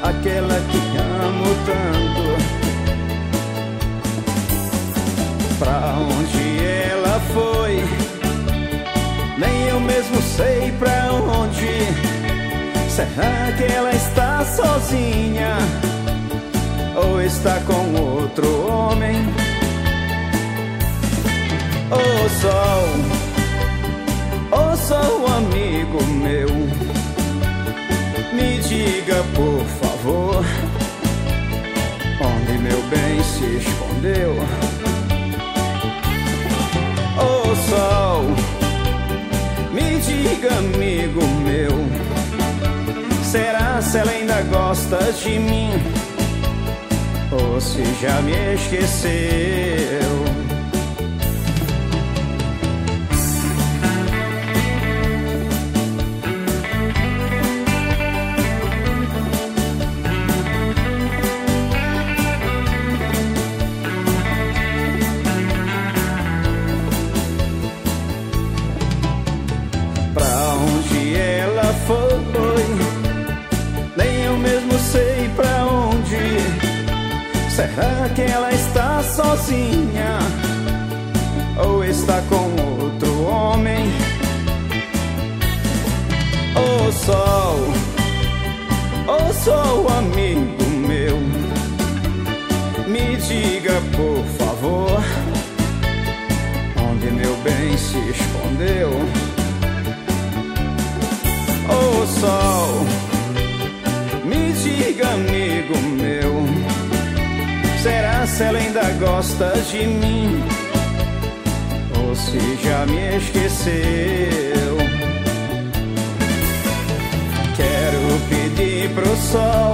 aquela que amo tanto. Pra onde ela foi, nem eu mesmo sei pra onde. Será que ela está sozinha ou está com outro homem? Ô sol, amigo meu, me diga por favor, onde meu bem se escondeu? Ô sol, me diga, amigo meu, será se ela ainda gosta de mim ou se já me esqueceu? Pra onde ela foi, nem eu mesmo sei pra onde. Será que ela está sozinha ou está com outro homem? Ô sol, amigo meu, me diga por favor, onde meu bem se escondeu? Ô sol, me diga, amigo meu, será se ela ainda gosta de mim ou se já me esqueceu? Quero pedir pro sol